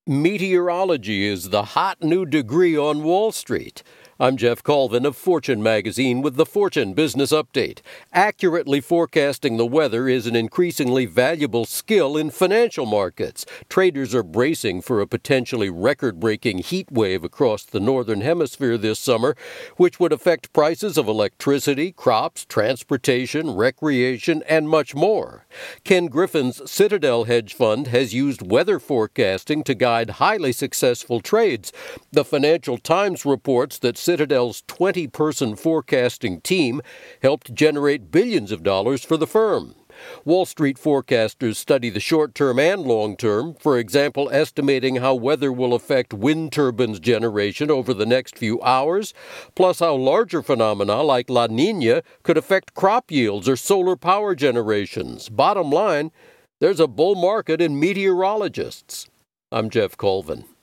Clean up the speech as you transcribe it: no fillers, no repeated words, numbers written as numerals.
Meteorology is the hot new degree on Wall Street. I'm Jeff Colvin of Fortune magazine with the Fortune Business Update. Accurately forecasting the weather is an increasingly valuable skill in financial markets. Traders are bracing for a potentially record-breaking heat wave across the northern hemisphere this summer, which would affect prices of electricity, crops, transportation, recreation, and much more. Ken Griffin's Citadel hedge fund has used weather forecasting to guide highly successful trades. The Financial Times reports that Citadel's 20-person forecasting team helped generate billions of dollars for the firm. Wall Street forecasters study the short-term and long-term, for example, estimating how weather will affect wind turbines generation over the next few hours, plus how larger phenomena like La Niña could affect crop yields or solar power generations. Bottom line, there's a bull market in meteorologists. I'm Jeff Colvin.